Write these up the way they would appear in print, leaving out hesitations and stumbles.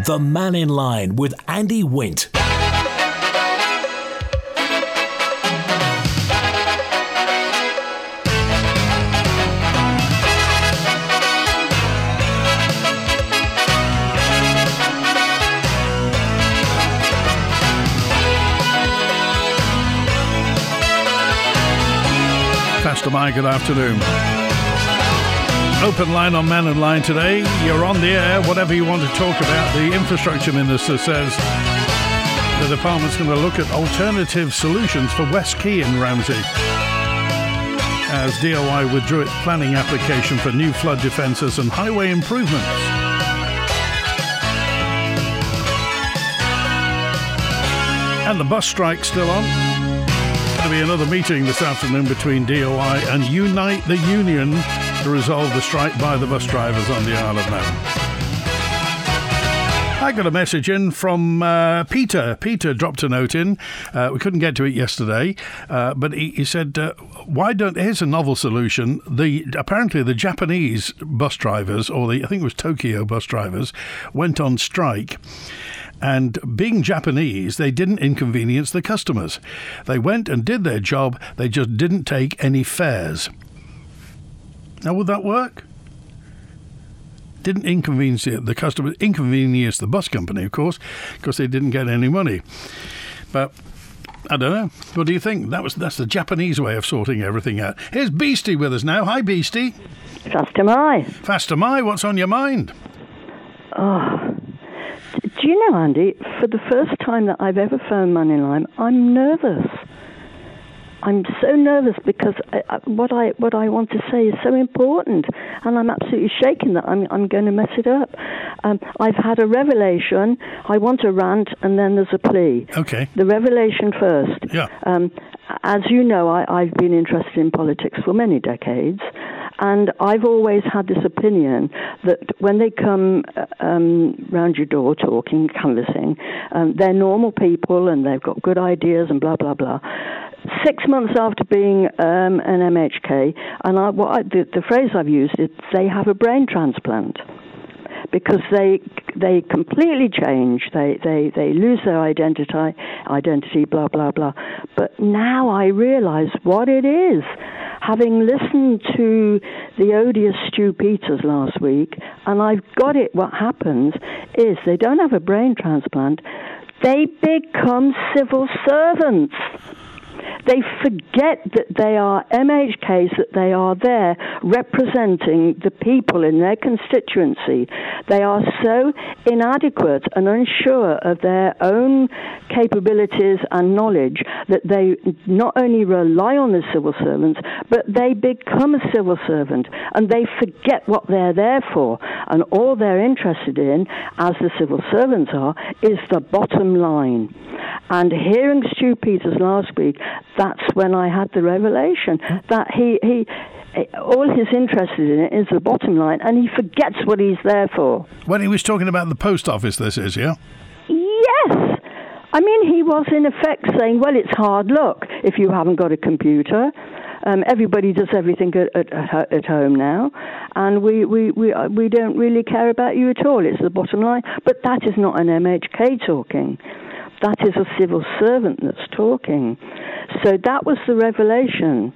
The Man in Line with Andy Wint. Pastor Mike, good afternoon. Open line on Man and Line today. You're on the air, whatever you want to talk about. The infrastructure minister says the department's going to look at alternative solutions for West Quay in Ramsey as DOI withdrew its planning application for new flood defences and highway improvements. And the bus strike's still on. Going to be another meeting this afternoon between DOI and Unite the Union to resolve the strike by the bus drivers on the Isle of Man. I got a message in from Peter. Peter dropped a note in. We couldn't get to it yesterday, but he said, here's a novel solution. Apparently the Japanese bus drivers, I think it was Tokyo bus drivers, went on strike. And being Japanese, they didn't inconvenience the customers. They went and did their job. They just didn't take any fares. Now, would that work? Didn't inconvenience the customer, inconvenienced the bus company, of course, because they didn't get any money. But I don't know. What do you think? That's the Japanese way of sorting everything out. Here's Beastie with us now. Hi, Beastie. Faster Mai. Faster Mai, what's on your mind? Do you know, Andy, for the first time that I've ever phoned Man in Line, I'm nervous. I'm so nervous because what I want to say is so important, and I'm absolutely shaking that I'm going to mess it up. I've had a revelation. I want a rant, and then there's a plea. Okay. The revelation first. Yeah. As you know, I've been interested in politics for many decades. And I've always had this opinion that when they come round your door talking, canvassing, they're normal people and they've got good ideas and blah, blah, blah. 6 months after being an MHK, and the phrase I've used is they have a brain transplant. Because they completely change, they lose their identity, blah, blah, blah. But now I realise what it is. Having listened to the odious Stu Peters last week, and I've got it, what happens is they don't have a brain transplant, they become civil servants. They forget that they are MHKs, that they are there representing the people in their constituency. They are so inadequate and unsure of their own capabilities and knowledge that they not only rely on the civil servants, but they become a civil servant and they forget what they're there for. And all they're interested in, as the civil servants are, is the bottom line. And hearing Stu Peters last week, that's when I had the revelation that he all he's interested in is the bottom line, and he forgets what he's there for. When he was talking about the post office, this is, yeah? Yes. I mean, he was in effect saying, well, it's hard luck if you haven't got a computer. Everybody does everything at home now, and we don't really care about you at all. It's the bottom line. But that is not an MHK talking. That is a civil servant that's talking. So that was the revelation.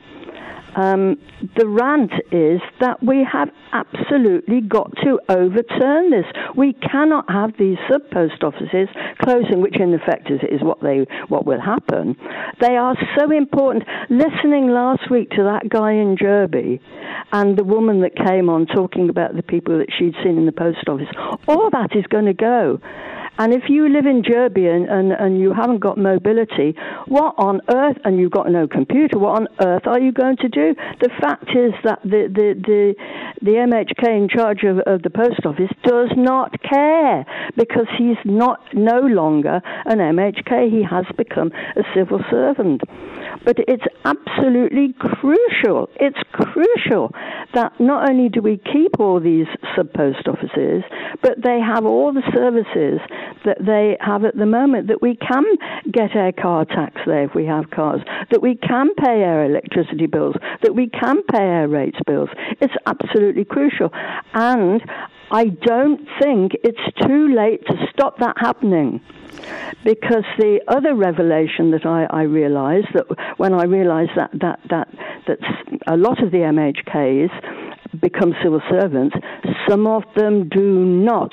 The rant is that we have absolutely got to overturn this. We cannot have these sub-post offices closing, which in effect is what will happen. They are so important. Listening last week to that guy in Derby and the woman that came on talking about the people that she'd seen in the post office, all that is going to go. And if you live in Derby and you haven't got mobility, what on earth, and you've got no computer, what on earth are you going to do? The fact is that the MHK in charge of the post office does not care, because he's no longer an MHK. He has become a civil servant. But it's absolutely crucial. It's crucial that not only do we keep all these sub-post offices, but they have all the services that they have at the moment, that we can get our car tax there if we have cars, that we can pay our electricity bills, that we can pay our rates bills. It's absolutely crucial. And I don't think it's too late to stop that happening. Because the other revelation that I realised, that when I realised that a lot of the MHKs become civil servants, some of them do not.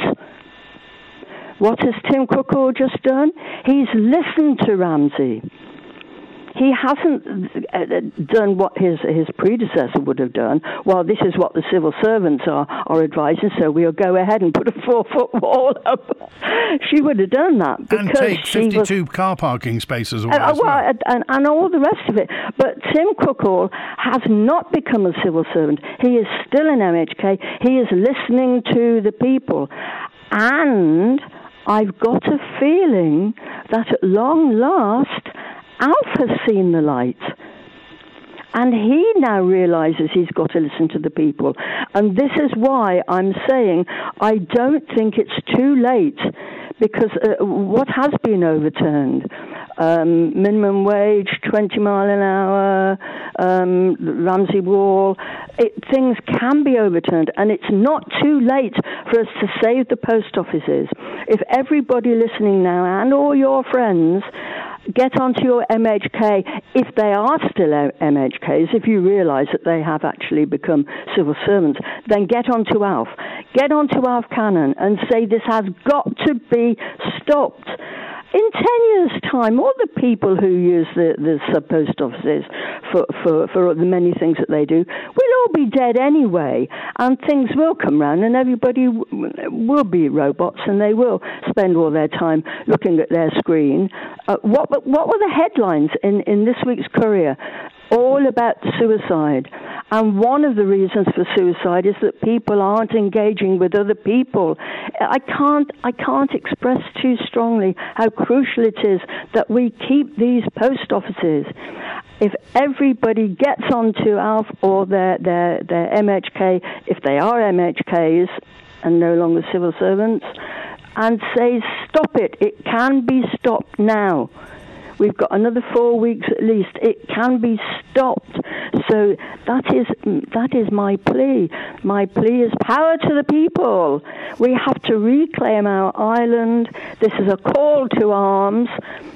What has Tim Cookall just done? He's listened to Ramsey. He hasn't done what his predecessor would have done. Well, this is what the civil servants are advising, so we'll go ahead and put a 4-foot wall up. She would have done that. And take 52 car parking spaces away and all the rest of it. But Tim Cookall has not become a civil servant. He is still an MHK. He is listening to the people. And I've got a feeling that at long last, Alf has seen the light. And he now realises he's got to listen to the people. And this is why I'm saying I don't think it's too late, because what has been overturned, minimum wage, 20 mile an hour, Ramsey Wall, things can be overturned, and it's not too late for us to save the post offices. If everybody listening now and all your friends get onto your MHK, if they are still MHKs, if you realise that they have actually become civil servants, then get onto Alf. Get onto Alf Cannon and say this has got to be stopped. In 10 years' time, all the people who use the sub-post offices for the many things that they do will all be dead anyway, and things will come round, and everybody will be robots, and they will spend all their time looking at their screen. What were the headlines in this week's Courier? All about suicide. And one of the reasons for suicide is that people aren't engaging with other people. I can't express too strongly how crucial it is that we keep these post offices. If everybody gets onto Alf or their MHK, if they are MHKs and no longer civil servants, and say, stop it. It can be stopped now. We've got another 4 weeks at least. It can be stopped. So that is my plea. My plea is power to the people. We have to reclaim our island. This is a call to arms.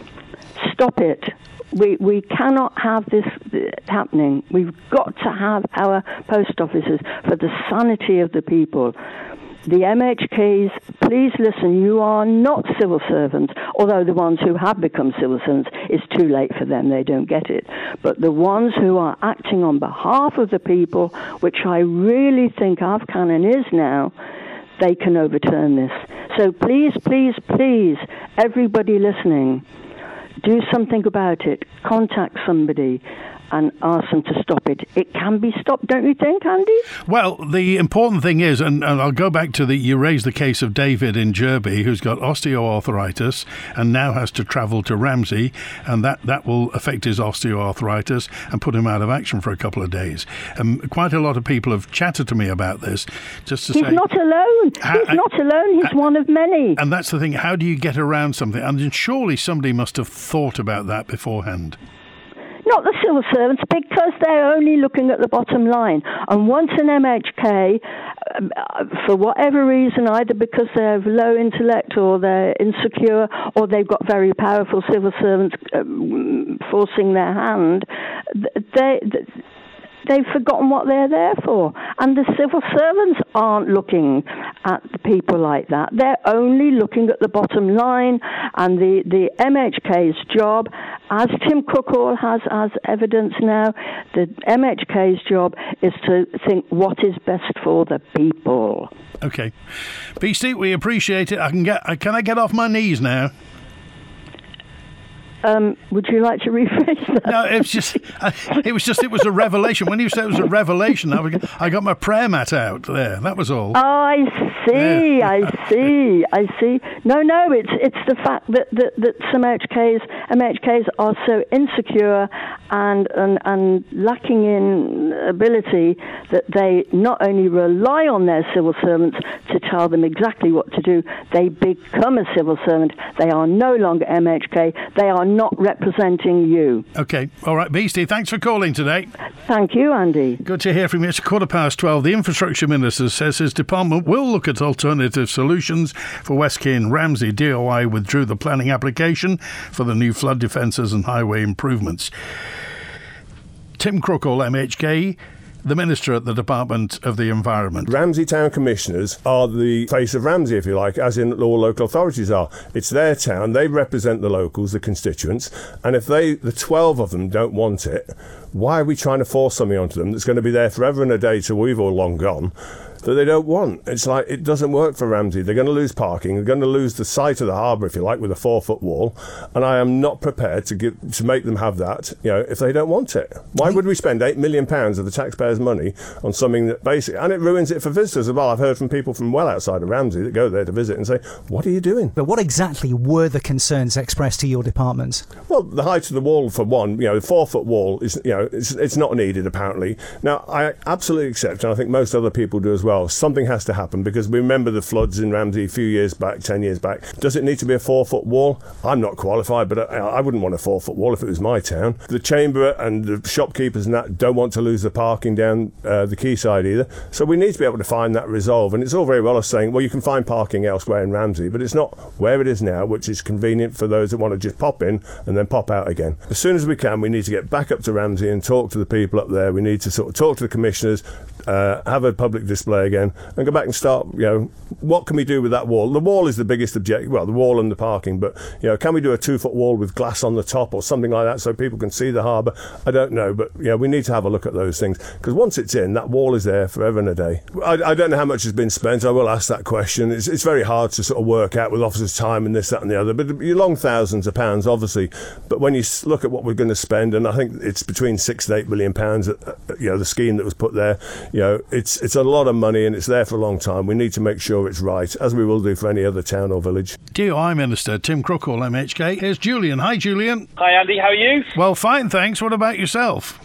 Stop it. We cannot have this happening. We've got to have our post offices for the sanity of the people. The MHKs, please listen, you are not civil servants, although the ones who have become civil servants, it's too late for them, they don't get it. But the ones who are acting on behalf of the people, which I really think Alf Cannon is now, they can overturn this. So please, please, please, everybody listening, do something about it. Contact somebody and ask them to stop it. It can be stopped, don't you think, Andy? Well, the important thing is, and I'll go back to you raised the case of David in Derby, who's got osteoarthritis and now has to travel to Ramsey, and that will affect his osteoarthritis and put him out of action for a couple of days. Quite a lot of people have chatted to me about this, just to say... He's not alone. He's not alone. He's one of many. And that's the thing. How do you get around something? And surely somebody must have thought about that beforehand. Not the civil servants, because they're only looking at the bottom line. And once an MHK, for whatever reason, either because they have low intellect or they're insecure or they've got very powerful civil servants forcing their hand, they've forgotten what they're there for. And the civil servants aren't looking at the people like that. They're only looking at the bottom line. And the MHK's job, as Tim Cookall has evidence now, the MHK's job is to think what is best for the people. Okay. PC, we appreciate it. Can I get off my knees now? Would you like to rephrase that? No, it was a revelation. When you said it was a revelation, I got my prayer mat out there. That was all. Oh, I see. Yeah. I see. No, it's the fact that some MHKs are so insecure and lacking in ability that they not only rely on their civil servants to tell them exactly what to do, they become a civil servant. They are no longer MHK. They are not representing you. OK. All right, Beastie, thanks for calling today. Thank you, Andy. Good to hear from you. It's 12:15. The Infrastructure Minister says his department will look at alternative solutions for West Quay and Ramsey. DOI withdrew the planning application for the new flood defences and highway improvements. Tim Crookall, MHK, the Minister at the Department of the Environment. Ramsey Town Commissioners are the face of Ramsey, if you like, as in all local authorities are. It's their town, they represent the locals, the constituents, and if the 12 of them don't want it, why are we trying to force something onto them that's going to be there forever and a day till we've all long gone, that they don't want? It's like, it doesn't work for Ramsey. They're going to lose parking. They're going to lose the sight of the harbour, if you like, with a 4-foot wall. And I am not prepared to make them have that, if they don't want it. Why would we spend £8 million of the taxpayers' money on something that basically, and it ruins it for visitors as well. I've heard from people from well outside of Ramsey that go there to visit and say, what are you doing? But what exactly were the concerns expressed to your department? Well, the height of the wall, for one, the 4-foot wall is, it's not needed apparently. Now, I absolutely accept, and I think most other people do as well, something has to happen, because we remember the floods in Ramsey a few years back, 10 years back. Does it need to be a 4-foot wall? I'm not qualified, but I wouldn't want a 4-foot wall if it was my town. The chamber and the shopkeepers and that don't want to lose the parking down the quayside either. So we need to be able to find that resolve. And it's all very well us saying, well, you can find parking elsewhere in Ramsey, but it's not where it is now, which is convenient for those that want to just pop in and then pop out again. As soon as we can, we need to get back up to Ramsey and talk to the people up there. We need to sort of talk to the commissioners, have a public display again, and go back and start, what can we do with that wall? The wall is the biggest objective, well, the wall and the parking, but, can we do a 2-foot wall with glass on the top or something like that so people can see the harbour? I don't know, but, we need to have a look at those things, because once it's in, that wall is there forever and a day. I don't know how much has been spent. I will ask that question. It's very hard to sort of work out with officers' time and this, that and the other, but you're long thousands of pounds, obviously, but when you look at what we're going to spend, and I think it's between £6 and £8 million, the scheme that was put there, it's a lot of money and it's there for a long time. We need to make sure it's right, as we will do for any other town or village. DOI Minister Tim Crookall, MHK. Here's Julian. Hi, Julian. Hi, Andy. How are you? Well, fine, thanks. What about yourself?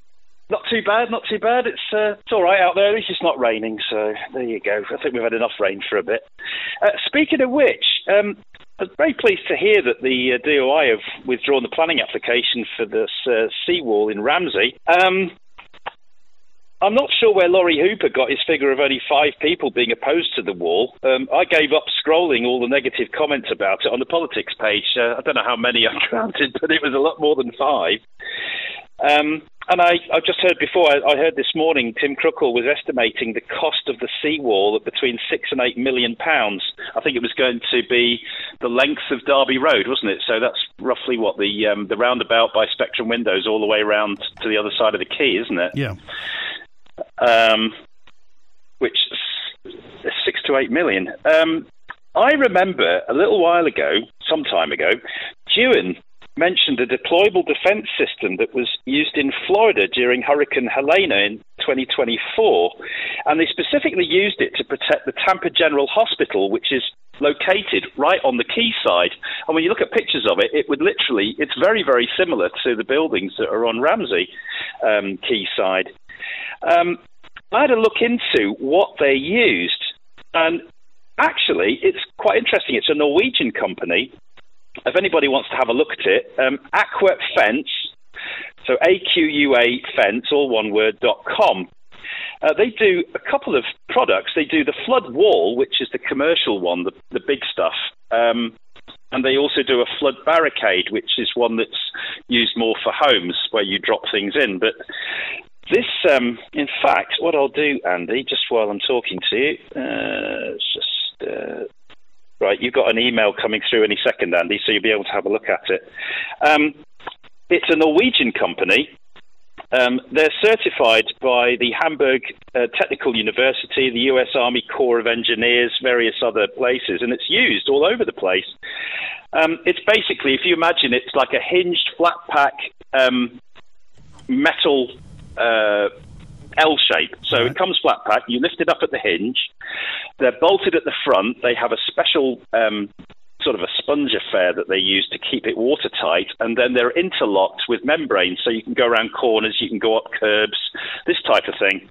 Not too bad, not too bad. It's all right out there. It's just not raining, so there you go. I think we've had enough rain for a bit. Speaking of which, I was very pleased to hear that the DOI have withdrawn the planning application for this seawall in Ramsey. I'm not sure where Laurie Hooper got his figure of only 5 people being opposed to the wall. I gave up scrolling all the negative comments about it on the politics page. I don't know how many I counted, but it was a lot more than 5. And I just heard before, I heard this morning, Tim Crookall was estimating the cost of the seawall at between £6 and £8 million. I think it was going to be the length of Derby Road, wasn't it? So that's roughly what the roundabout by Spectrum Windows all the way around to the other side of the quay, isn't it? Yeah. Which is 6 to 8 million. I remember a little while ago, some time ago, Dewan mentioned a deployable defence system that was used in Florida during Hurricane Helena in 2024, and they specifically used it to protect the Tampa General Hospital, which is located right on the quayside. And when you look at pictures of it, it's very, very similar to the buildings that are on Ramsey quayside. I had a look into what they used, and actually it's quite interesting. It's a Norwegian company. If anybody wants to have a look at it, Aqua Fence, so AQUA Fence, all one word, .com. They do a couple of products. They do the flood wall, which is the commercial one, the big stuff. And they also do a flood barricade, which is one that's used more for homes where you drop things in. But this, in fact, what I'll do, Andy, just while I'm talking to you, right, you've got an email coming through any second, Andy, so you'll be able to have a look at it. It's a Norwegian company. They're certified by the Hamburg Technical University, the US Army Corps of Engineers, various other places, and it's used all over the place. It's basically, if you imagine, it's like a hinged flat pack metal L shape. So it comes flat pack, you lift it up at the hinge, they're bolted at the front, they have a special sort of a sponge affair that they use to keep it watertight, and then they're interlocked with membranes, so you can go around corners, you can go up curbs, this type of thing.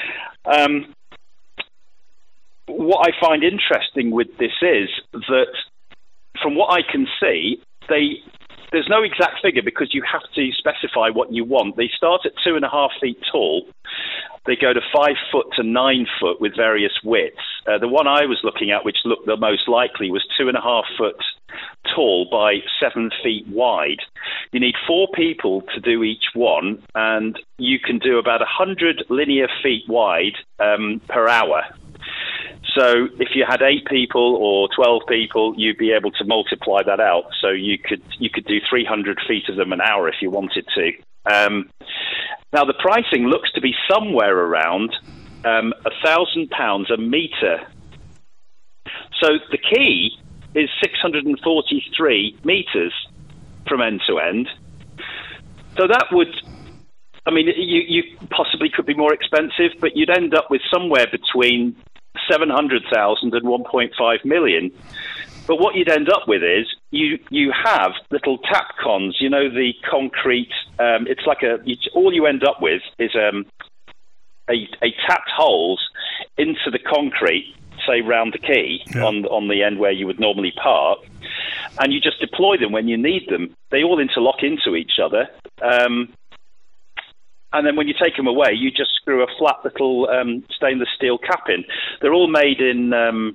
What I find interesting with this is that, from what I can see, there's no exact figure because you have to specify what you want. They start at 2.5 feet tall. They go to 5 foot to 9 foot with various widths. The one I was looking at, which looked the most likely, was 2.5 foot tall by 7 feet wide. You need 4 people to do each one, and you can do about 100 linear feet wide per hour. So if you had 8 people or 12 people, you'd be able to multiply that out. So you could do 300 feet of them an hour if you wanted to. Now the pricing looks to be somewhere around £1,000 a metre. So the key is 643 metres from end to end. So that would, I mean, you possibly could be more expensive, but you'd end up with somewhere between 700,000 and 1.5 million. But what you'd end up with is you have little tap cons, you know, the concrete. It's like all you end up with is a tapped holes into the concrete, say round the quay on the end where you would normally park, and you just deploy them when you need them. They all interlock into each other. And then when you take them away, you just screw a flat little stainless steel cap in. They're all made in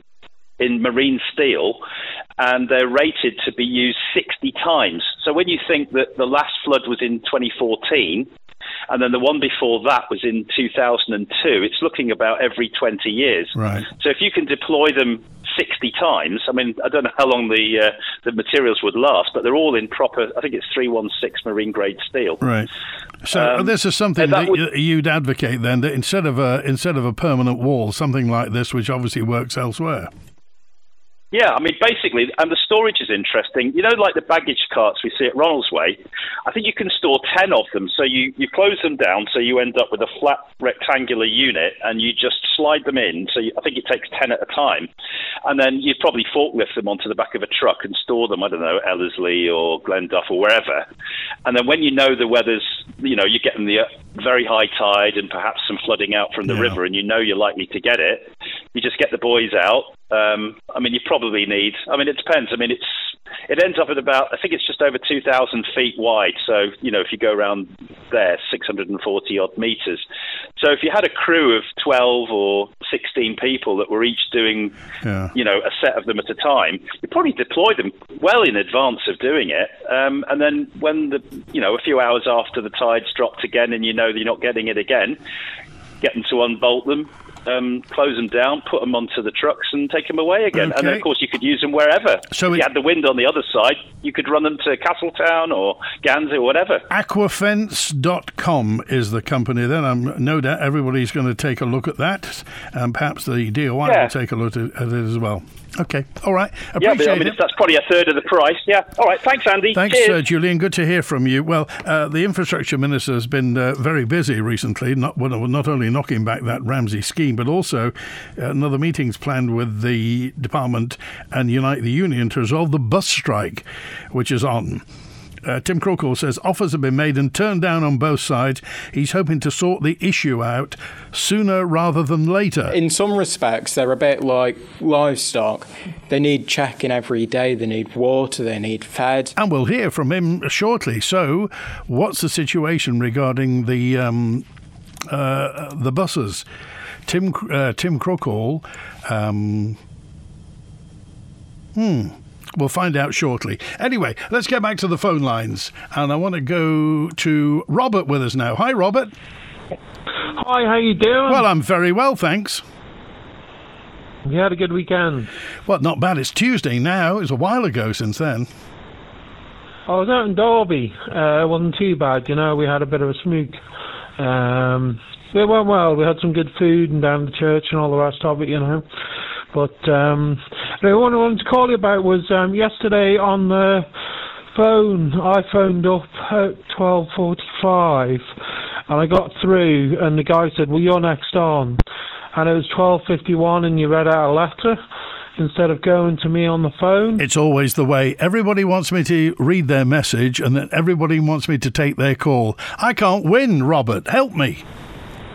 marine steel, and they're rated to be used 60 times. So when you think that the last flood was in 2014, and then the one before that was in 2002, it's looking about every 20 years. Right. So if you can deploy them 60 times, I mean, I don't know how long the materials would last, but they're all in proper, I think it's 316 marine grade steel. Right. So this is something that you'd advocate then, that instead of a permanent wall, something like this, which obviously works elsewhere. Yeah, I mean, basically, and the storage is interesting. You know, like the baggage carts we see at Ronaldsway, I think you can store 10 of them. So you close them down, so you end up with a flat rectangular unit, and you just slide them in. So I think it takes 10 at a time. And then you'd probably forklift them onto the back of a truck and store them, I don't know, Ellerslie or Glenduff or wherever. And then when you know the weather's, you know, you're getting the very high tide and perhaps some flooding out from the river, and you know you're likely to get it, you just get the boys out. I mean, you probably need, I mean, it depends. I mean, it ends up at about, I think it's just over 2,000 feet wide. So, you know, if you go around there, 640 odd meters. So if you had a crew of 12 or 16 people that were each doing, you know, a set of them at a time, you probably deploy them well in advance of doing it. And then when a few hours after the tide's dropped again and you know that you're not getting it again, get them to unbolt them, close them down, put them onto the trucks and take them away again. Okay. And then, of course, you could use them wherever. So if you had the wind on the other side, you could run them to Castletown or Guernsey or whatever. Aquafence.com is the company then. I'm no doubt everybody's going to take a look at that, and perhaps the DOI will take a look at it as well. Okay, all right. Appreciate it. That's probably a third of the price. Yeah. All right. Thanks, Andy. Thanks, Julian. Good to hear from you. Well, the infrastructure minister has been very busy recently, not only knocking back that Ramsey scheme, but also another meeting's planned with the department and Unite the Union to resolve the bus strike, which is on. Tim Crookall says offers have been made and turned down on both sides. He's hoping to sort the issue out sooner rather than later. In some respects, they're a bit like livestock. They need checking every day. They need water. They need fed. And we'll hear from him shortly. So, what's the situation regarding the buses? Tim Crookall. We'll find out shortly. Anyway, let's get back to the phone lines. And I want to go to Robert with us now. Hi, Robert. Hi, how you doing? Well, I'm very well, thanks. You had a good weekend? Well, not bad. It's Tuesday now. It was a while ago since then. I was out in Derby. It wasn't too bad, you know. We had a bit of a smoke. It went well. We had some good food and down the church and all the rest of it, you know. But what I wanted to call you about was yesterday on the phone, I phoned up at 12:45 and I got through and the guy said, well, you're next on. And it was 12:51 and you read out a letter instead of going to me on the phone. It's always the way. Everybody wants me to read their message and then everybody wants me to take their call. I can't win, Robert. Help me.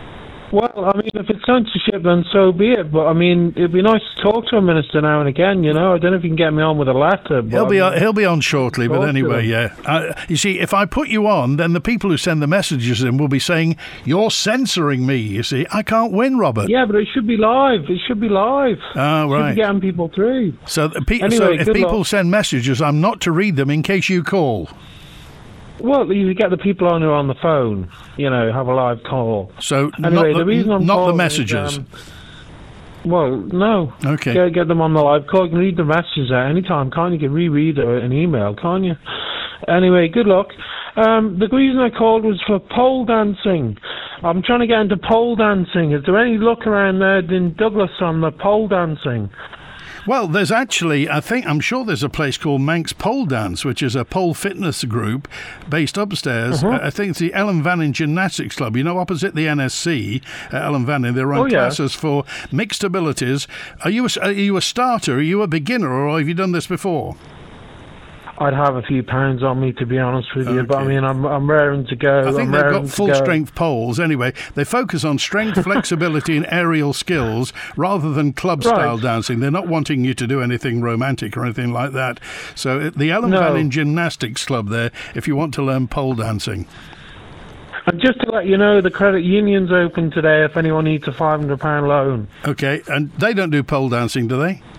Well, I mean, if it's censorship, then so be it. But I mean, it'd be nice to talk to a minister now and again. I don't know if you can get me on with a letter. But He'll be on shortly. But anyway, yeah. You see, if I put you on, then the people who send the messages in will be saying you're censoring me. You see, I can't win, Robert. Yeah, but it should be live. Oh, right. Should be getting people through. So if people send messages, I'm not to read them in case you call. Well, you get the people on who are on the phone, have a live call. So anyway, the reason I'm not the calling messages. Well, no. Okay. Get them on the live call. You can read the messages at any time, can't you? You can reread an email, can't you? Anyway, good luck. The reason I called was for pole dancing. I'm trying to get into pole dancing. Is there any luck around there in Douglas on the pole dancing? Well, there's actually, I'm sure there's a place called Manx Pole Dance, which is a pole fitness group based upstairs. I think it's the Ellen Vannin Gymnastics Club, opposite the NSC at Ellen Vannin. They run classes for mixed abilities. Are you a starter? Are you a beginner, or have you done this before? I'd have a few pounds on me, to be honest with you, but I mean, I'm raring to go. I think they've got full-strength poles. Anyway, they focus on strength, flexibility, and aerial skills rather than club-style dancing. They're not wanting you to do anything romantic or anything like that. So the Ellen Vannin Gymnastics Club there, if you want to learn pole dancing. And just to let you know, the credit union's open today if anyone needs a £500 loan. Okay, and they don't do pole dancing, do they?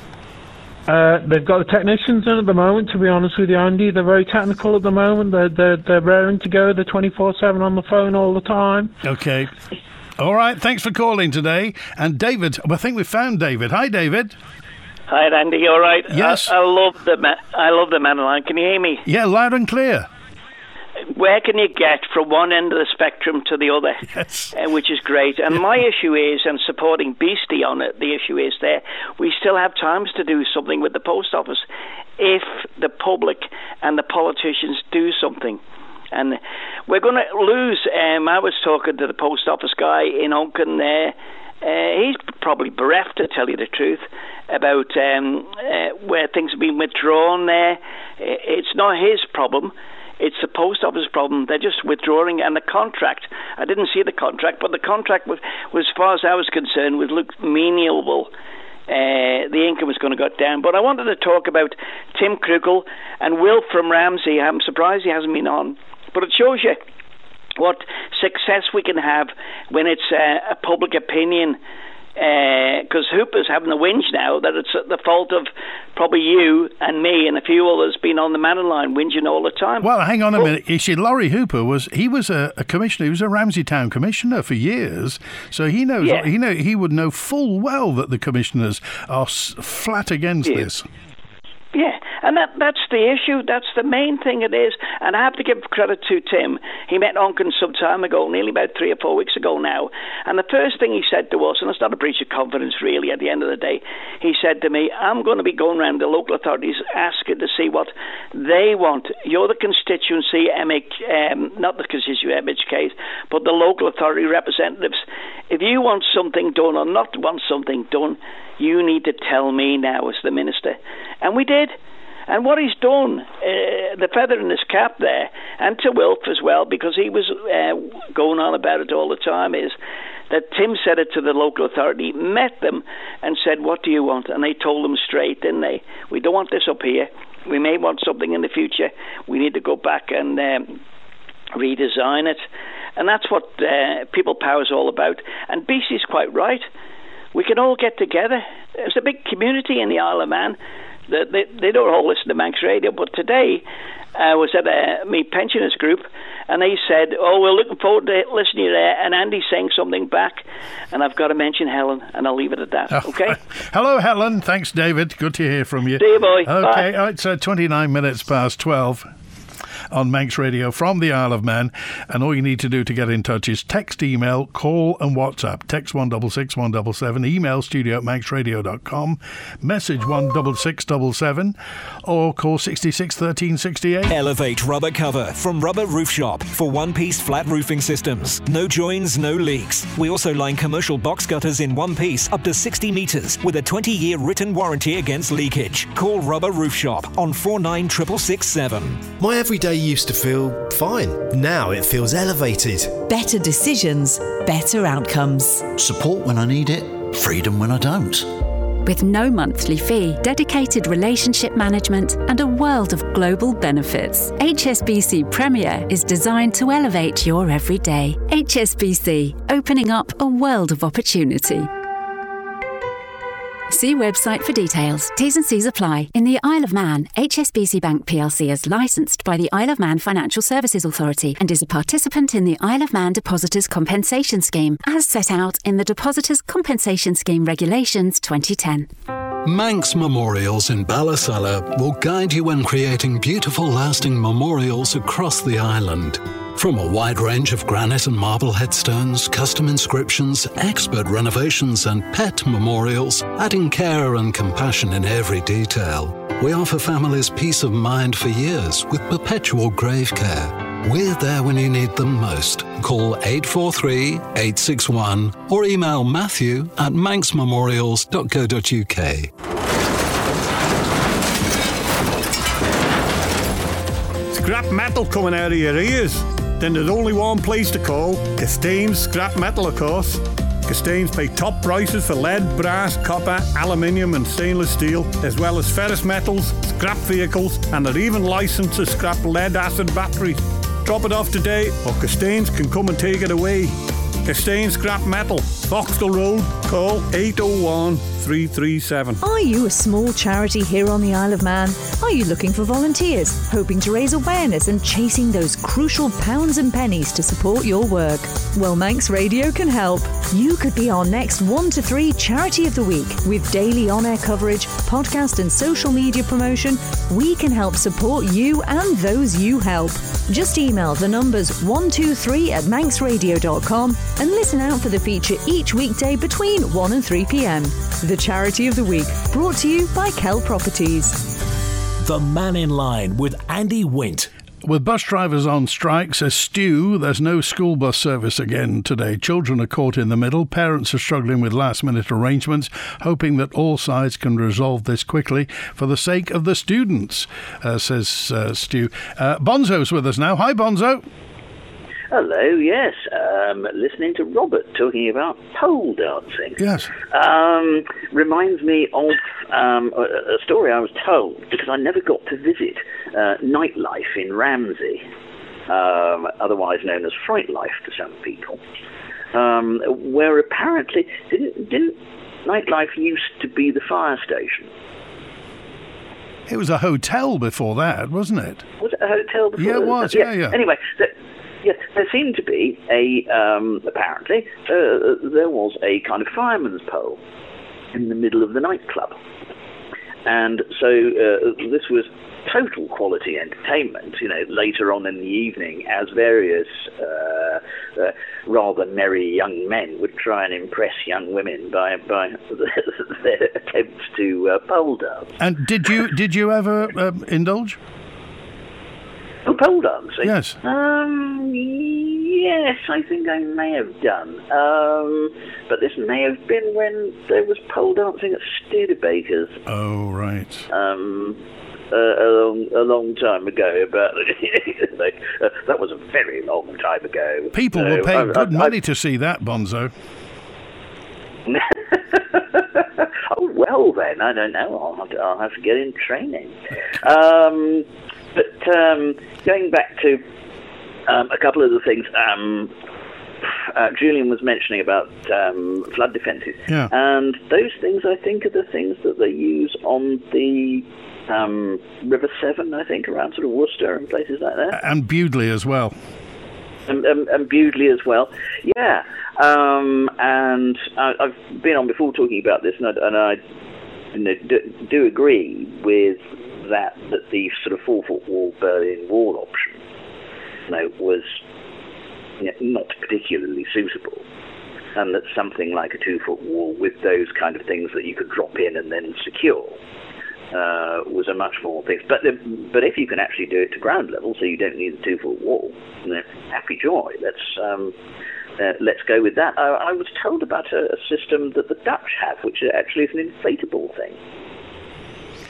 They've got the technicians in at the moment, to be honest with you, Andy. They're very technical at the moment. They're raring to go. They're 24/7 on the phone all the time. Okay. All right, thanks for calling today. And David, I think we found David. Hi, David. Hi, Andy. You all right? Yes. I love the man line. Can you hear me? Yeah, loud and clear. Where can you get from one end of the spectrum to the other? Yes. Which is great. And my issue is, and supporting Beastie on it, the issue is there, we still have times to do something with the post office if the public and the politicians do something. And we're going to lose. I was talking to the post office guy in Oaken there. He's probably bereft, to tell you the truth, about where things have been withdrawn there. It's not his problem. It's the post office problem. They're just withdrawing. And the contract, I didn't see the contract, but the contract was as far as I was concerned, would look menial. The income was going to go down. But I wanted to talk about Tim Krugel and Will from Ramsey. I'm surprised he hasn't been on. But it shows you what success we can have when it's a public opinion. Because Hooper's having the whinge now that it's the fault of probably you and me and a few others being on the Manning line whinging all the time. Well, hang on a minute. You see, Laurie Hooper was a commissioner. He was a Ramsey Town commissioner for years, so he knows. Yeah. He would know full well that the commissioners are flat against this. Yeah, and that's the issue. That's the main thing it is. And I have to give credit to Tim. He met Onken some time ago, nearly about 3 or 4 weeks ago now. And the first thing he said to us, and it's not a breach of confidence really at the end of the day, he said to me, I'm going to be going around the local authorities asking to see what they want. You're the constituency, not the constituency MHKs, but the local authority representatives. If you want something done or not want something done, you need to tell me now as the minister. And we did. And what he's done, the feather in his cap there, and to Wilf as well, because he was going on about it all the time, is that Tim said it to the local authority, met them and said, what do you want? And they told them straight, didn't they? We don't want this up here. We may want something in the future. We need to go back and redesign it. And that's what People Power is all about. And BC's quite right. We can all get together. There's a big community in the Isle of Man. They don't all listen to Manx Radio, but today I was at me pensioners group, and they said, we're looking forward to listening to that, and Andy's saying something back, and I've got to mention Helen, and I'll leave it at that, okay? Hello, Helen. Thanks, David. Good to hear from you. See you, boy. Okay, Bye. All right, so 29 minutes past 12. On Manx Radio from the Isle of Man, and all you need to do to get in touch is text, email, call and WhatsApp. Text 166 177, email studio@manxradio.com, message 16677, or call 66 13 68. Elevate rubber cover from Rubber Roof Shop for one-piece flat roofing systems. No joins, no leaks. We also line commercial box gutters in one piece up to 60 metres with a 20-year written warranty against leakage. Call Rubber Roof Shop on 49667. My everyday used to feel fine. Now it feels elevated. Better decisions, better outcomes. Support when I need it, freedom when I don't. With no monthly fee, dedicated relationship management, and a world of global benefits, HSBC Premier is designed to elevate your everyday. HSBC, opening up a world of opportunity. See website for details. T's and C's apply. In the Isle of Man, HSBC Bank plc is licensed by the Isle of Man Financial Services Authority and is a participant in the Isle of Man Depositors Compensation Scheme, as set out in the Depositors Compensation Scheme Regulations 2010. Manx Memorials in Ballasalla will guide you in creating beautiful, lasting memorials across the island. From a wide range of granite and marble headstones, custom inscriptions, expert renovations and pet memorials, adding care and compassion in every detail. We offer families peace of mind for years with perpetual grave care. We're there when you need them most. Call 843 861 or email matthew@manxmemorials.co.uk. Scrap metal coming out of your ears? Then there's only one place to call, Castains Scrap Metal, of course. Castains pay top prices for lead, brass, copper, aluminium and stainless steel, as well as ferrous metals, scrap vehicles, and they're even licensed to scrap lead-acid batteries. Drop it off today, or Castains can come and take it away. Castains Scrap Metal, Foxtel Road, call 801 337. Are you a small charity here on the Isle of Man? Are you looking for volunteers, hoping to raise awareness and chasing those crucial pounds and pennies to support your work? Well, Manx Radio can help. You could be our next 1 to 3 Charity of the Week. With daily on-air coverage, podcast and social media promotion, we can help support you and those you help. Just email the numbers 123@manxradio.com and listen out for the feature each weekday between 1 and 3 p.m. The Charity of the Week, brought to you by Kell Properties. The Man in Line with Andy Wint. With bus drivers on strike, says Stu, there's no school bus service again today. Children are caught in the middle. Parents are struggling with last-minute arrangements, hoping that all sides can resolve this quickly for the sake of the students, says Stu. Bonzo's with us now. Hi, Bonzo. Hello, yes. Listening to Robert talking about pole dancing. Yes. Reminds me of a story I was told, because I never got to visit Nightlife in Ramsey, otherwise known as Fright Life to some people, where apparently didn't Nightlife used to be the fire station? It was a hotel before that, wasn't it? Was it a hotel before? Yeah, it was. Yeah. Anyway, yes, there seemed to be apparently, there was a kind of fireman's pole in the middle of the nightclub. And so this was total quality entertainment, later on in the evening, as various rather merry young men would try and impress young women by their attempts to pole dance. And did you ever indulge? Oh, pole dancing? Yes. Yes, I think I may have done. But this may have been when there was pole dancing at Studebaker's. Oh, right. A long time ago, but that was a very long time ago. People were paying good money to see that, Bonzo. Oh, well then, I don't know. I'll have to get in training. But going back to a couple of the things Julian was mentioning about flood defences. Yeah. And those things, I think, are the things that they use on the River Severn, I think, around sort of Worcester and places like that. And Bewdley as well. And Bewdley as well. Yeah. And I've been on before talking about this, and I do agree with that the sort of 4-foot wall Berlin Wall option was not particularly suitable, and that something like a 2-foot wall with those kind of things that you could drop in and then secure was a much more thing. But if you can actually do it to ground level, so you don't need a 2-foot wall, happy joy. Let's go with that. I was told about a system that the Dutch have, which actually is an inflatable thing.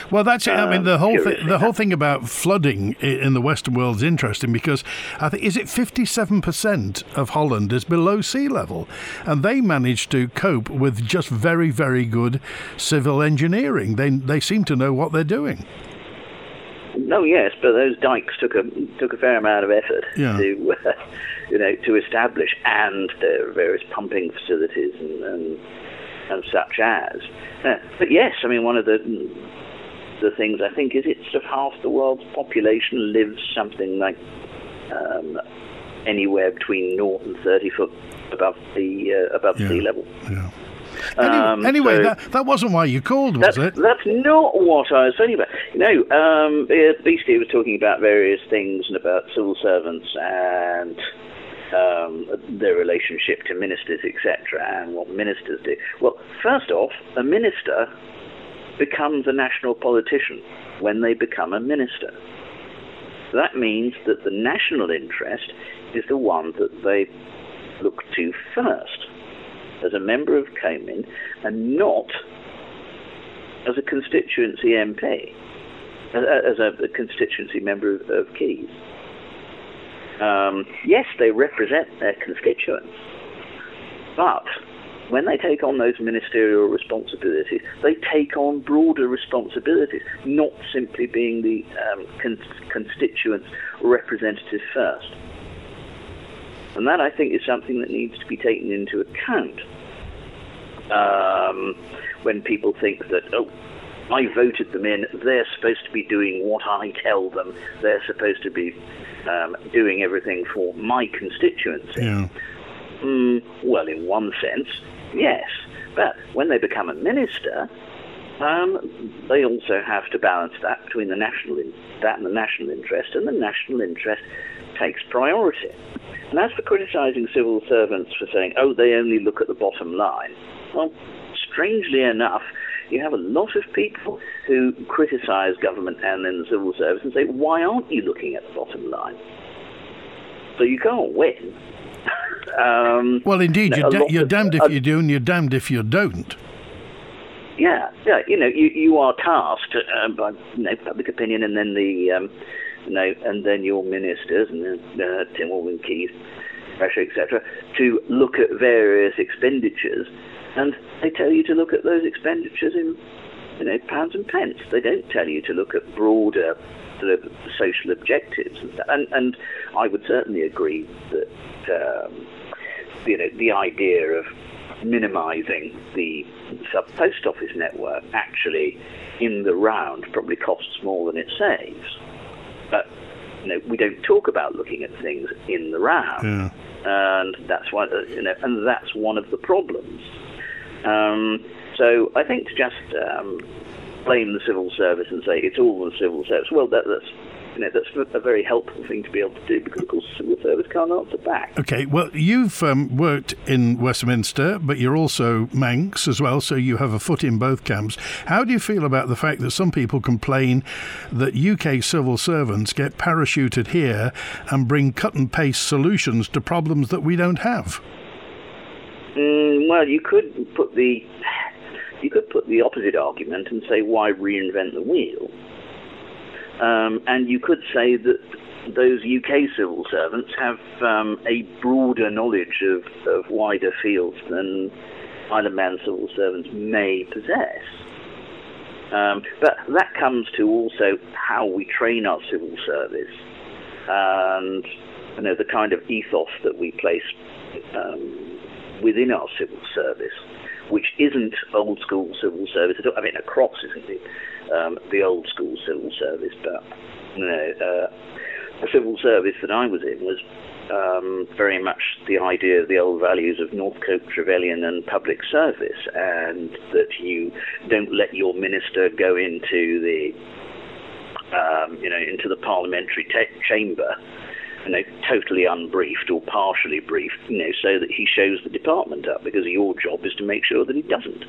Well, that's it. I mean, the whole thing about flooding in the Western world is interesting because I think, is it 57% of Holland is below sea level, and they managed to cope with just very, very good civil engineering. They seem to know what they're doing. No, yes, but those dikes took a fair amount of effort to establish, and there are various pumping facilities and such as. But yes, I mean, one of the things I think is it's sort of half the world's population lives something like anywhere between 0 and 30 foot above sea level. Yeah. Anyway, that wasn't why you called, was it? That's not what I was talking about. Beastie was talking about various things and about civil servants and their relationship to ministers, etc., and what ministers do. Well, first off, a minister becomes a national politician when they become a minister. That means that the national interest is the one that they look to first, as a member of Comin, and not as a constituency MP, as a constituency member of Keys. Yes, they represent their constituents, but when they take on those ministerial responsibilities, they take on broader responsibilities, not simply being the constituents' representative first. And that, I think, is something that needs to be taken into account when people think that, I voted them in, they're supposed to be doing what I tell them, they're supposed to be doing everything for my constituency. Yeah. Well, in one sense, yes. But when they become a minister, they also have to balance that between the national interest, and the national interest takes priority. And as for criticising civil servants for saying, they only look at the bottom line, well, strangely enough, you have a lot of people who criticise government and then the civil service and say, why aren't you looking at the bottom line? So you can't win. Well, indeed, you're damned if you do and you're damned if you don't. Yeah. You are tasked by public opinion, and then and then your ministers and Tim Alvin, Keys, Pressure, etc., to look at various expenditures, and they tell you to look at those expenditures in pounds and pence. They don't tell you to look at broader sort of social objectives and stuff. And I would certainly agree that the idea of minimising the sub-post office network actually, in the round, probably costs more than it saves. But we don't talk about looking at things in the round, and that's why and that's one of the problems. So I think to just blame the civil service and say it's all the civil service, well, that's a very helpful thing to be able to do, because of course the civil service can't answer back. Okay, well, you've worked in Westminster, but you're also Manx as well, so you have a foot in both camps. How do you feel about the fact that some people complain that UK civil servants get parachuted here and bring cut and paste solutions to problems that we don't have? Well, you could put the opposite argument and say, why reinvent the wheel? And you could say that those UK civil servants have a broader knowledge of wider fields than Isle of Man civil servants may possess. But that comes to also how we train our civil service, and the kind of ethos that we place within our civil service, which isn't old school civil service at all. I mean, a cross isn't the old school civil service, but the civil service that I was in was very much the idea of the old values of Northcote, Trevelyan and public service, and that you don't let your minister go into the into the parliamentary chamber totally unbriefed or partially briefed, so that he shows the department up, because your job is to make sure that he doesn't.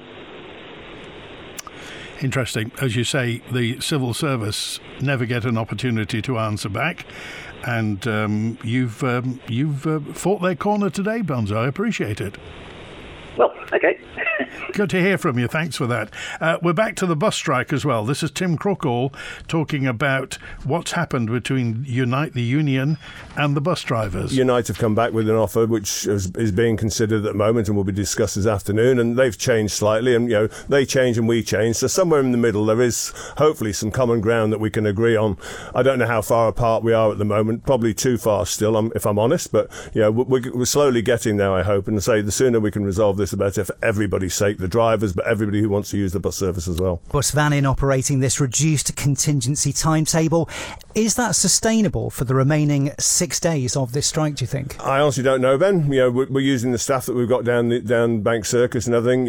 Interesting. As you say, the civil service never get an opportunity to answer back, and you've fought their corner today, Bonzo. I appreciate it. Well, Okay. Good to hear from you. Thanks for that. We're back to the bus strike as well. This is Tim Crookall talking about what's happened between Unite, the union, and the bus drivers. Unite have come back with an offer which is being considered at the moment and will be discussed this afternoon, and they've changed slightly, and they change and we change. So somewhere in the middle there is hopefully some common ground that we can agree on. I don't know how far apart we are at the moment. Probably too far still, if I'm honest. But we're slowly getting there, I hope. And say the sooner we can resolve this, the better for everybody's sake, the drivers, but everybody who wants to use the bus service as well. Busvannin operating this reduced contingency timetable. Is that sustainable for the remaining 6 days of this strike, do you think? I honestly don't know, Ben. We're using the staff that we've got down Bank Circus and everything.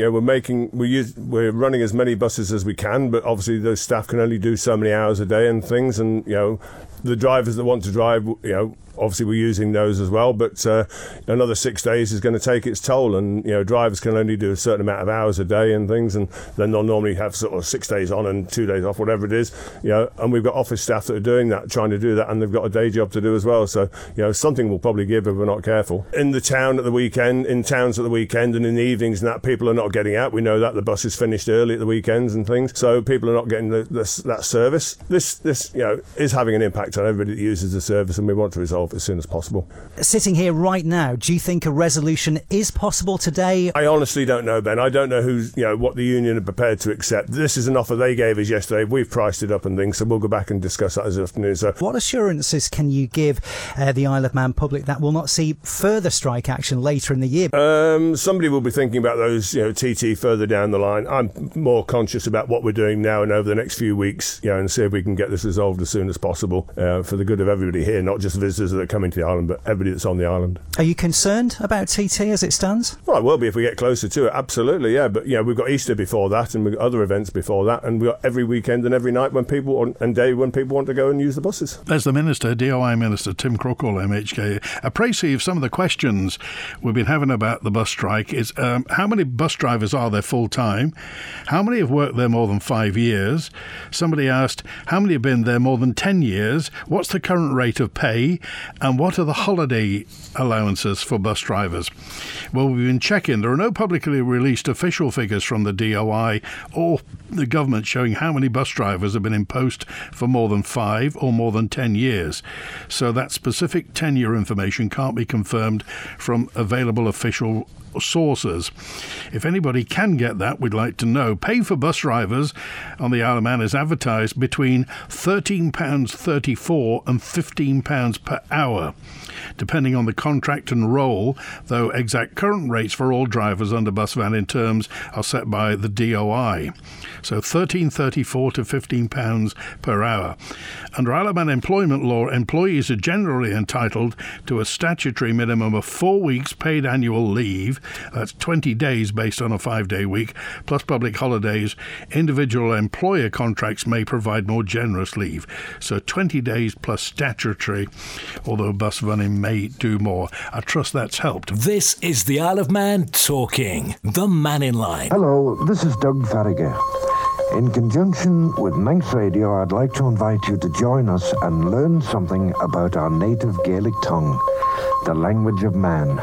We're running as many buses as we can, but obviously those staff can only do so many hours a day and things, and the drivers that want to drive, obviously we're using those as well, but another 6 days is going to take its toll, and drivers can only do a certain amount of hours a day and things, and then they'll normally have sort of 6 days on and 2 days off, whatever it is, and we've got office staff that are doing that, trying to do that, and they've got a day job to do as well, so something will probably give if we're not careful. In the town at the weekend, in towns at the weekend and in the evenings and that, people are not getting out. We know that the bus is finished early at the weekends and things, so people are not getting that service. This is having an impact on everybody that uses the service, and we want to resolve as soon as possible. Sitting here right now, do you think a resolution is possible today? I honestly don't know, Ben. I don't know what the union are prepared to accept. This is an offer they gave us yesterday. We've priced it up and things, so we'll go back and discuss that this afternoon. So, what assurances can you give the Isle of Man public that we'll not see further strike action later in the year? Somebody will be thinking about those, TT further down the line. I'm more conscious about what we're doing now and over the next few weeks, and see if we can get this resolved as soon as possible for the good of everybody here, not just visitors that are coming to the island, but everybody that's on the island. Are you concerned about TT as it stands? Well, I will be if we get closer to it, absolutely, yeah. But we've got Easter before that, and we've got other events before that, and we've got every weekend and every night when people want to go and use the buses. There's the Minister, DOI Minister Tim Crookall, MHK. Precy, of some of the questions we've been having about the bus strike is how many bus drivers are there full time? How many have worked there more than 5 years? Somebody asked, how many have been there more than 10 years? What's the current rate of pay? And what are the holiday allowances for bus drivers? Well, we've been checking. There are no publicly released official figures from the DOI or the government showing how many bus drivers have been in post for more than 5 or more than 10 years. So that specific tenure information can't be confirmed from available official sources. If anybody can get that, we'd like to know. Pay for bus drivers on the Isle of Man is advertised between £13.34 and £15 per hour, depending on the contract and role, though exact current rates for all drivers under Busvannin terms are set by the DOI. So £13.34 to £15 per hour. Under Isle of Man employment law, employees are generally entitled to a statutory minimum of 4 weeks paid annual leave. That's 20 days based on a 5-day week, plus public holidays. Individual employer contracts may provide more generous leave. So 20 days plus statutory, although Busvannin may do more. I trust that's helped. This is the Isle of Man talking. The Manning Line. Hello, this is Doug Farragher. In conjunction with Manx Radio, I'd like to invite you to join us and learn something about our native Gaelic tongue, the language of man.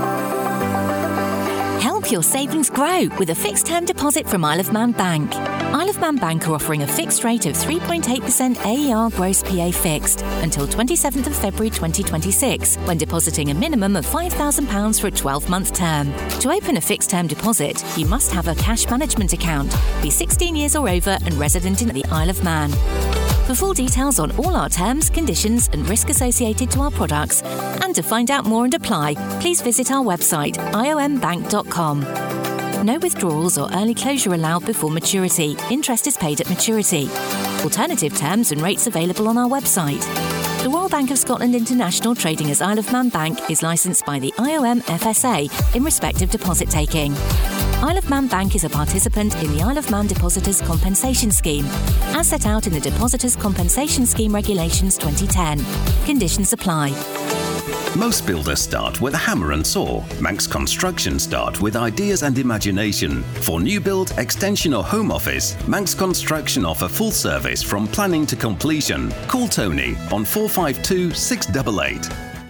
Help your savings grow with a fixed-term deposit from Isle of Man Bank. Isle of Man Bank are offering a fixed rate of 3.8% AER gross PA fixed until 27th of February 2026 when depositing a minimum of £5,000 for a 12-month term. To open a fixed-term deposit, you must have a cash management account, be 16 years or over and resident in the Isle of Man. For full details on all our terms, conditions and risk associated to our products, and to find out more and apply, please visit our website, iombank.com. No withdrawals or early closure allowed before maturity. Interest is paid at maturity. Alternative terms and rates available on our website. The Royal Bank of Scotland International trading as Isle of Man Bank is licensed by the IOM FSA in respect of deposit taking. Isle of Man Bank is a participant in the Isle of Man Depositors Compensation Scheme, as set out in the Depositors Compensation Scheme Regulations 2010. Conditions apply. Most builders start with a hammer and saw. Manx Construction start with ideas and imagination. For new build, extension or home office, Manx Construction offer full service from planning to completion. Call Tony on 452 688.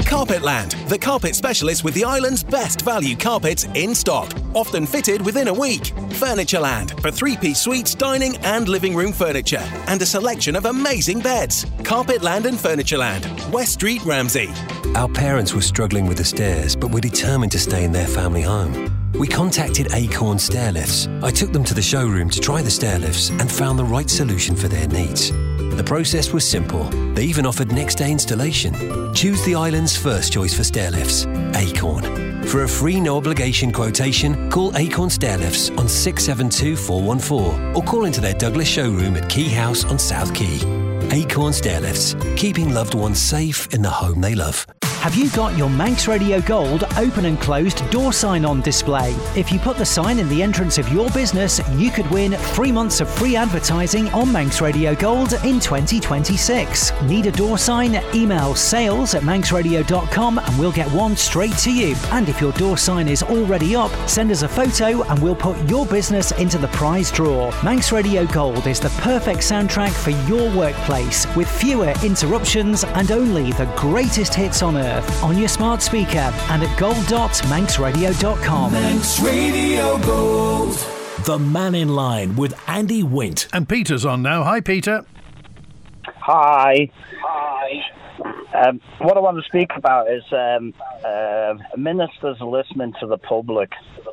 Carpetland, the carpet specialist with the island's best value carpets in stock, often fitted within a week. Furnitureland for 3-piece suites, dining and living room furniture, and a selection of amazing beds. Carpetland and Furnitureland, West Street, Ramsey. Our parents were struggling with the stairs, but were determined to stay in their family home. We contacted Acorn Stairlifts. I took them to the showroom to try the stairlifts and found the right solution for their needs. The process was simple. They even offered next-day installation. Choose the island's first choice for stairlifts, Acorn. For a free no-obligation quotation, call Acorn Stairlifts on 672 414 or call into their Douglas showroom at Key House on South Quay. Acorn Stairlifts, keeping loved ones safe in the home they love. Have you got your Manx Radio Gold open and closed door sign on display? If you put the sign in the entrance of your business, you could win 3 months of free advertising on Manx Radio Gold in 2026. Need a door sign? Email sales@manxradio.com and we'll get one straight to you. And if your door sign is already up, send us a photo and we'll put your business into the prize draw. Manx Radio Gold is the perfect soundtrack for your workplace, with fewer interruptions and only the greatest hits on earth. On your smart speaker and at gold.manxradio.com. Manx Radio Gold. The Man in Line with Andy Wint. And Peter's on now. Hi, Peter. Hi. What I want to speak about is ministers listening to the public.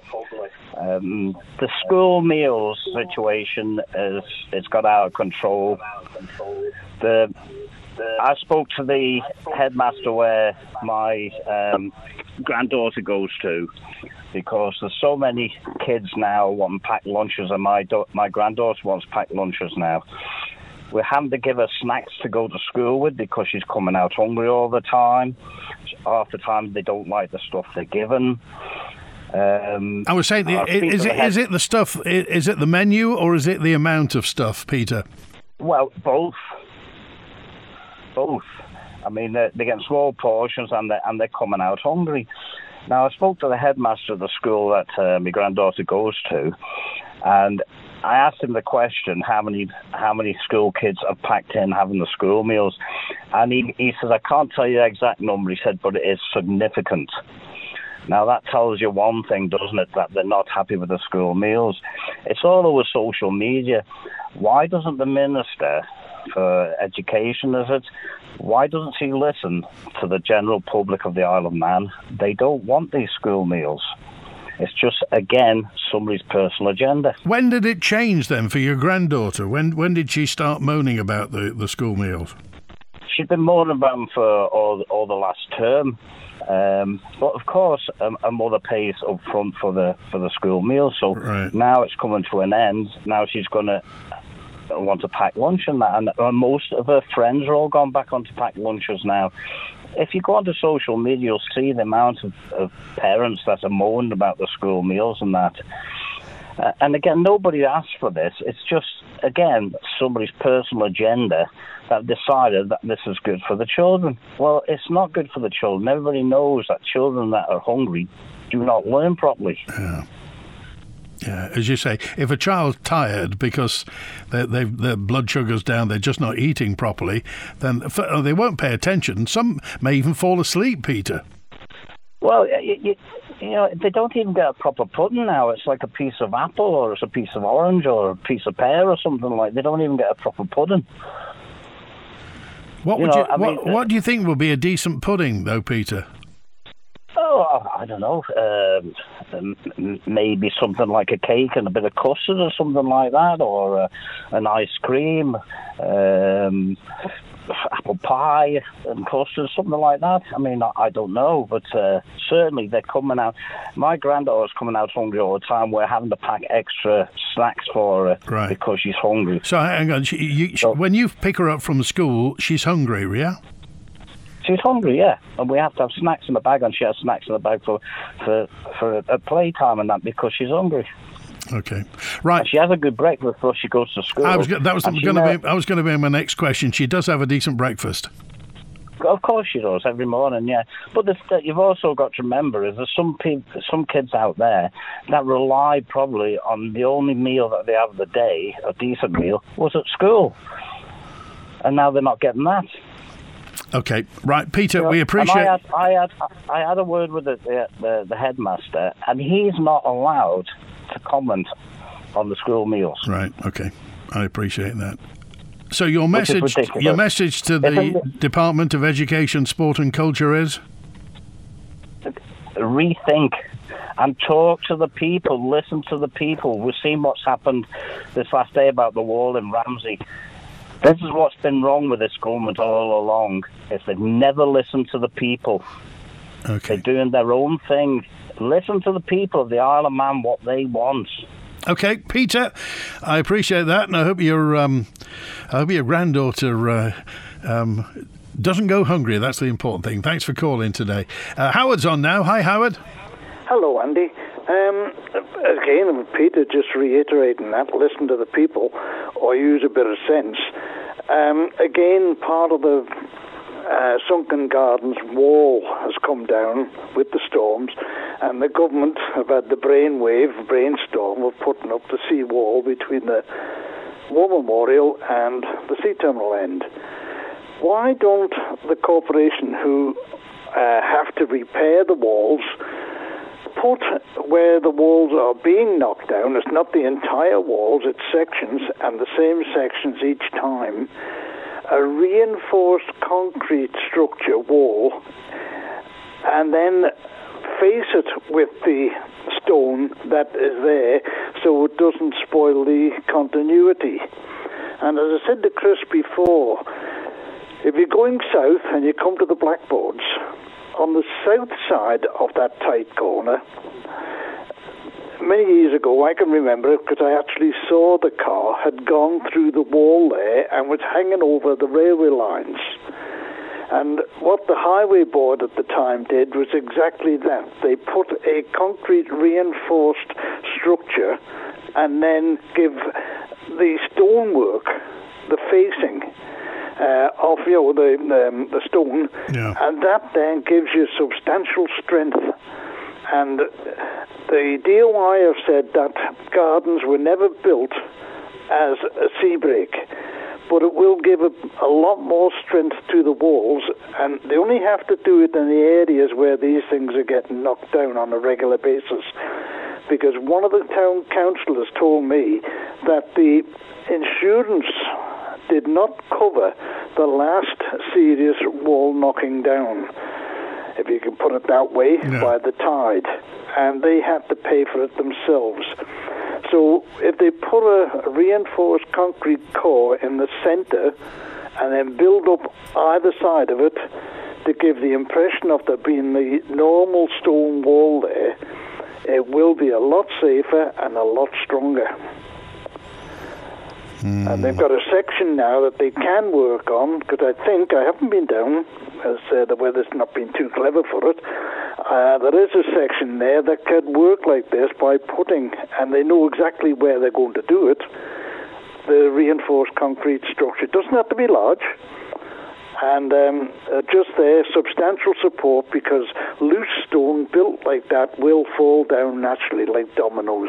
The school meals situation it's got out of control. I spoke to the headmaster where my granddaughter goes to, because there's so many kids now wanting packed lunches, and my granddaughter wants packed lunches now. We're having to give her snacks to go to school with because she's coming out hungry all the time. Half the time they don't like the stuff they're given. I was saying, is it the stuff? Is it the menu or is it the amount of stuff, Peter? Well, both. I mean, they're getting small portions and they're coming out hungry. Now, I spoke to the headmaster of the school that my granddaughter goes to, and I asked him the question, how many school kids are packed in having the school meals? And he says, I can't tell you the exact number, he said, but it is significant. Now, that tells you one thing, doesn't it, that they're not happy with the school meals. It's all over social media. Why doesn't the Minister for Education, why doesn't he listen to the general public of the Isle of Man? They don't want these school meals. It's just, again, somebody's personal agenda. When did it change then for your granddaughter? When did she start moaning about the school meals? She'd been moaning about them for all the last term. But of course, a mother pays up front for the school meals. So now it's coming to an end. Now she's going to want to pack lunch and that. And most of her friends are all gone back onto packed lunches now. If you go onto social media, you'll see the amount of parents that are moaning about the school meals and that. And again, nobody asked for this. It's just, again, somebody's personal agenda that decided that this is good for the children. Well, it's not good for the children. Everybody knows that children that are hungry do not learn properly. Yeah, as you say, if a child's tired because their blood sugar's down, they're just not eating properly, then they won't pay attention. Some may even fall asleep, Peter. Well, you know, they don't even get a proper pudding now. It's like a piece of apple or it's a piece of orange or a piece of pear or something like that. They don't even get a proper pudding. What do you think will be a decent pudding, though, Peter? Oh, I don't know. Maybe something like a cake and a bit of custard or something like that, or an ice cream, apple pie and custard, something like that. I mean, I don't know, but certainly they're coming out. My granddaughter's coming out hungry all the time. We're having to pack extra snacks for her because she's hungry. So hang on, when you pick her up from school, she's hungry, yeah? She's hungry, yeah, and we have to have snacks in the bag, and she has snacks in the bag for a playtime and that because she's hungry. Okay, right. And she has a good breakfast before she goes to school. I was going to be my next question. She does have a decent breakfast. Of course she does every morning, yeah. But you've also got to remember is there's some kids out there that rely probably on the only meal that they have of the day, a decent meal, was at school, and now they're not getting that. Okay, right, Peter, we appreciate... I had a word with the headmaster, and he's not allowed to comment on the school meals. Right, okay. I appreciate that. So your message to the Department of Education, Sport and Culture is? Rethink and talk to the people, listen to the people. We've seen what's happened this last day about the wall in Ramsey. This is what's been wrong with this government all along, is they've never listened to the people. Okay. They're doing their own thing. Listen to the people of the Isle of Man, what they want. Okay, Peter, I appreciate that, and I hope your granddaughter doesn't go hungry. That's the important thing. Thanks for calling today. Howard's on now. Hi, Howard. Hello, Andy. Again, Peter just reiterating that, listen to the people or use a bit of sense. Again, part of the Sunken Gardens wall has come down with the storms, and the government have had the brainstorm of putting up the sea wall between the War Memorial and the sea terminal end. Why don't the corporation who have to repair the walls put where the walls are being knocked down, it's not the entire walls, it's sections, and the same sections each time, a reinforced concrete structure wall, and then face it with the stone that is there so it doesn't spoil the continuity. And as I said to Chris before, if you're going south and you come to the Blackboards, on the south side of that tight corner, many years ago, I can remember it because I actually saw the car had gone through the wall there and was hanging over the railway lines. And what the Highway Board at the time did was exactly that. They put a concrete reinforced structure and then give the stonework, the facing of the stone, and that then gives you substantial strength. And the DOI have said that gardens were never built as a sea break, but it will give a lot more strength to the walls, and they only have to do it in the areas where these things are getting knocked down on a regular basis. Because one of the town councillors told me that the insurance did not cover the last serious wall knocking down, if you can put it that way, by the tide, and they had to pay for it themselves. So if they put a reinforced concrete core in the centre and then build up either side of it to give the impression of there being the normal stone wall there, it will be a lot safer and a lot stronger. And they've got a section now that they can work on, because I haven't been down, as the weather's not been too clever for it. There is a section there that could work like this by putting, and they know exactly where they're going to do it, the reinforced concrete structure. It doesn't have to be large, and just there, substantial support, because loose stone built like that will fall down naturally like dominoes.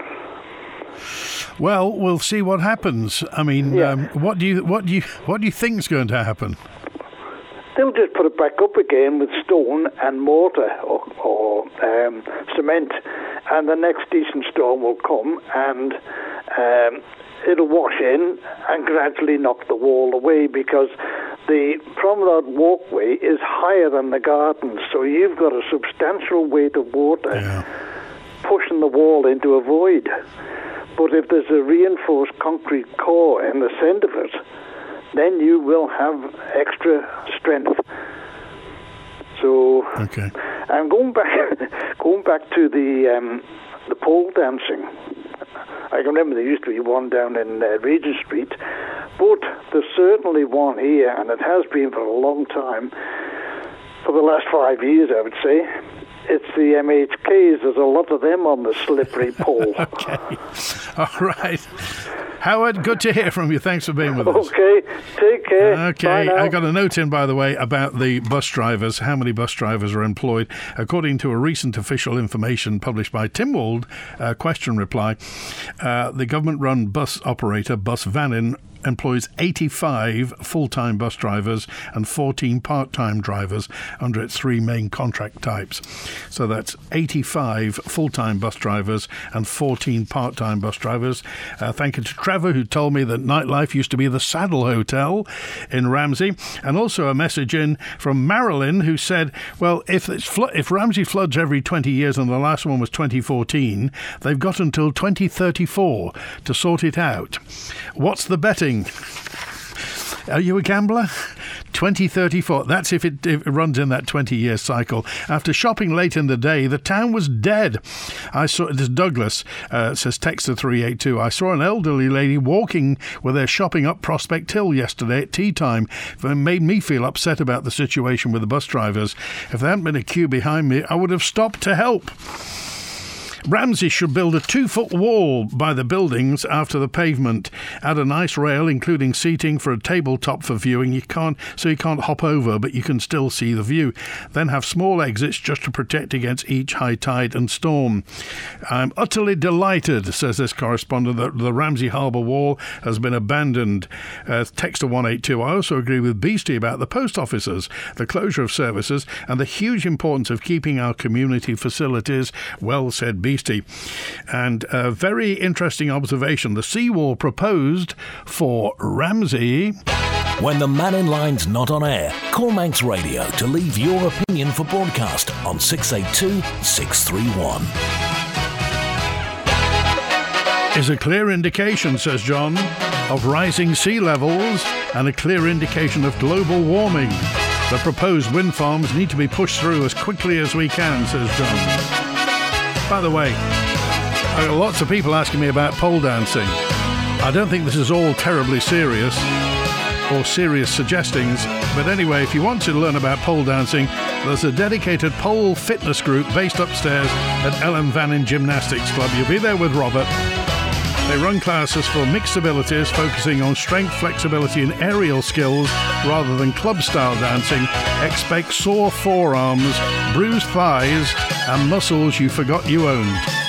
Well, we'll see what happens. I mean, what do you think is going to happen? They'll just put it back up again with stone and mortar or cement, and the next decent storm will come, and it'll wash in and gradually knock the wall away, because the promenade walkway is higher than the gardens, so you've got a substantial weight of water pushing the wall into a void. But if there's a reinforced concrete core in the centre of it, then you will have extra strength. So, and going back to the pole dancing, I can remember there used to be one down in Regent Street, but there's certainly one here, and it has been for a long time, for the last 5 years, I would say. It's the MHKs. There's a lot of them on the slippery pole. Okay. All right. Howard, good to hear from you. Thanks for being with us. Okay. Take care. Okay. I got a note in, by the way, about the bus drivers, how many bus drivers are employed. According to a recent official information published by Tynwald, question reply, the government-run bus operator, Bus Vannin, employs 85 full-time bus drivers and 14 part-time drivers under its 3 main contract types. So that's 85 full-time bus drivers and 14 part-time bus drivers. Thank you to Trevor, who told me that nightlife used to be the Saddle Hotel in Ramsey. And also a message in from Marilyn, who said, well, if Ramsey floods every 20 years and the last one was 2014, they've got until 2034 to sort it out. What's the betting? Are you a gambler? 2034. That's if it runs in that 20-year cycle. After shopping late in the day, the town was dead. I saw, this Douglas says, texter 382, I saw an elderly lady walking with her shopping up Prospect Hill yesterday at tea time. It made me feel upset about the situation with the bus drivers. If there hadn't been a queue behind me, I would have stopped to help. Ramsey should build a 2-foot wall by the buildings after the pavement. Add a nice rail, including seating for a tabletop for viewing. You can't hop over, but you can still see the view. Then have small exits just to protect against each high tide and storm. I'm utterly delighted, says this correspondent, that the Ramsey Harbour Wall has been abandoned. Texter 182. I also agree with Beastie about the post offices, the closure of services, and the huge importance of keeping our community facilities. Well said, Beastie. And a very interesting observation. The seawall proposed for Ramsey. When the Man in Line's not on air, call Manx Radio to leave your opinion for broadcast on 682 631. Is a clear indication, says John, of rising sea levels and a clear indication of global warming. The proposed wind farms need to be pushed through as quickly as we can, says John. By the way, I got lots of people asking me about pole dancing. I don't think this is all terribly serious or serious suggestings, but anyway, if you want to learn about pole dancing, there's a dedicated pole fitness group based upstairs at Ellen Vannin Gymnastics Club. You'll be there with Robert. They run classes for mixed abilities, focusing on strength, flexibility and aerial skills rather than club-style dancing. Expect sore forearms, bruised thighs and muscles you forgot you owned.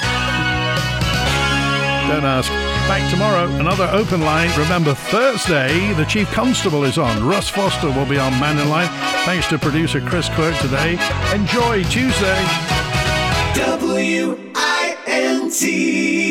Don't ask. Back tomorrow, another open line. Remember, Thursday, the Chief Constable is on. Russ Foster will be on Man in Line. Thanks to producer Chris Quirk today. Enjoy Tuesday. WINT